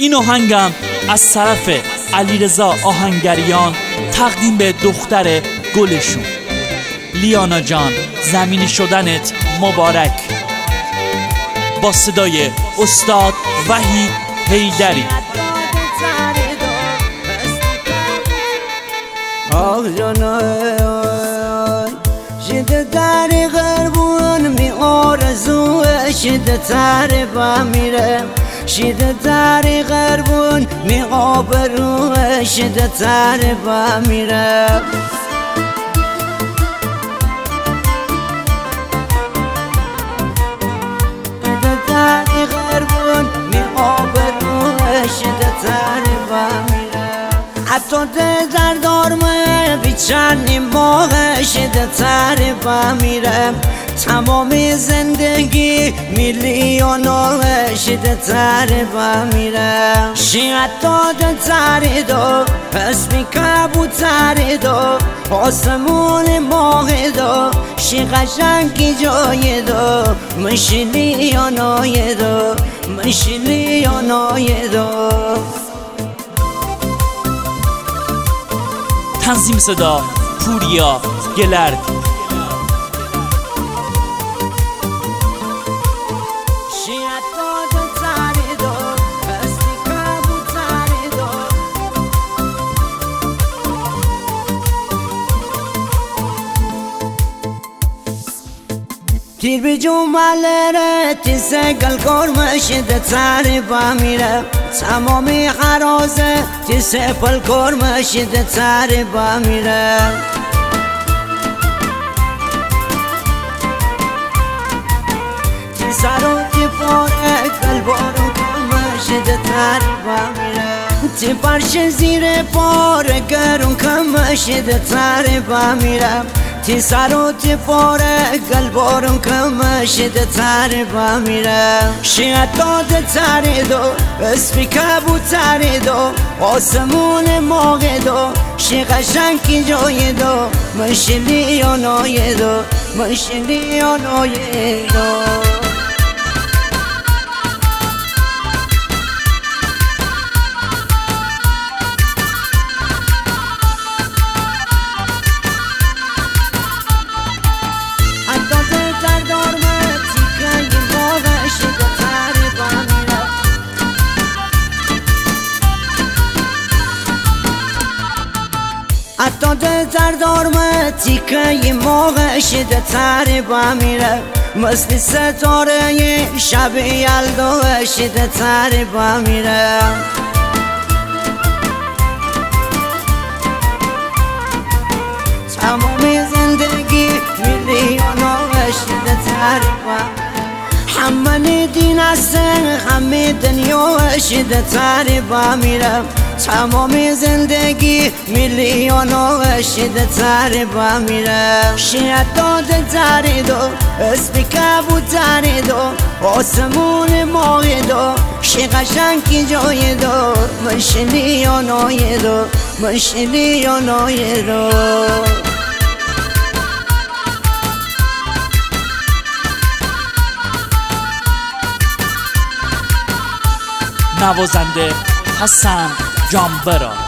این آهنگم از طرف علیرضا آهنگریان تقدیم به دختر گلشون. لیانا جان زمینی شدنت مبارک، با صدای استاد وحید حیدری. آه جانای شده در غربون می آرزوه، شده تر با میرم، شده در غربون می آبروه، شده تر با میرم. شده در غربون می آبروه، شده تر با میرم. حتی در دارمه بیچنی موقع شده تر با میرم. تمام زندگی میلیونوه شده تر با میرم. شیعت داده تری دو اسمی کبوتری دو آسمون ماه دو شی قشنگی جای دو مشلیونای دو مشلیونای دو. تنظیم صدا پوریا گلرد. تیر به جمله تیسگل کرمه شده تر با میره. تمامی حرازه تیسپل کرمه شده تر با میره. تیسر و تیپاره قلبارو کرمه شده تر با میره. تی پرش زیر پاره گرون کمه شده تر با میره. تی سر و تی پاره قلبارم کمه شده تر با میره. شیعت داده تری دو اسمی کبوتری دو آسمون ماغ دو شی قشنگی جای دو مشلیونای دو مشلیونای دو. حتی در دارمه تیکه موقع شده تر با میره. مثل ستاره شب یلدا شده تر با میره. تمام زندگی میلیونا شده تر با همه دین است همه دنیا شده تر با میرم. تمام زندگی میلیونا شده تر با میرم. شیعت داده تری دو اسمی کبوتری دو آسمون ماه دو شی قشنگی جای دو مشلیونای دو مشلیونای دو. نوازنده حسن جانبرا.